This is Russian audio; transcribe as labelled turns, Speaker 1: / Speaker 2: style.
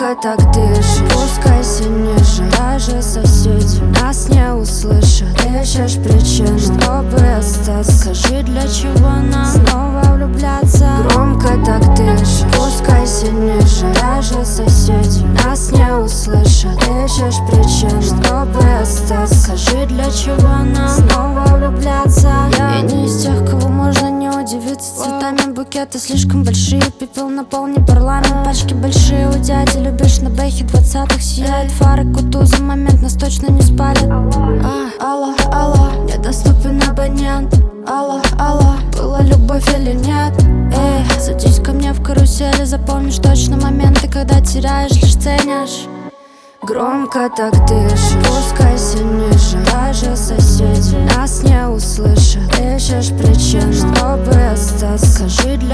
Speaker 1: Громко так дышишь, спускайся ниже. Даже соседи нас не услышат. Ищешь причину, чтобы остаться. Скажи, для чего нам снова влюбляться? Громко так дышишь, спускайся ниже. Даже соседи нас не услышат. Ищешь причину, чтобы остаться. Скажи, для чего нам снова влюбляться? Я не из тех, кого можно не удивиться цветами. Букеты слишком большие, пепел на пол, не парламент. Пачки большие у дяди, любишь на бэхе 20-х. Сияет фары Кутузов, момент нас точно не спалит. Алло, алло, недоступен абонент. Алло, алло, была любовь или нет? Эй, садись ко мне в карусели, запомнишь точно моменты, когда теряешь, лишь ценишь. Громко так дышишь, спускайся ниже. Даже соседи нас не услышат. Ищешь причину, чтобы остаться. Скажи,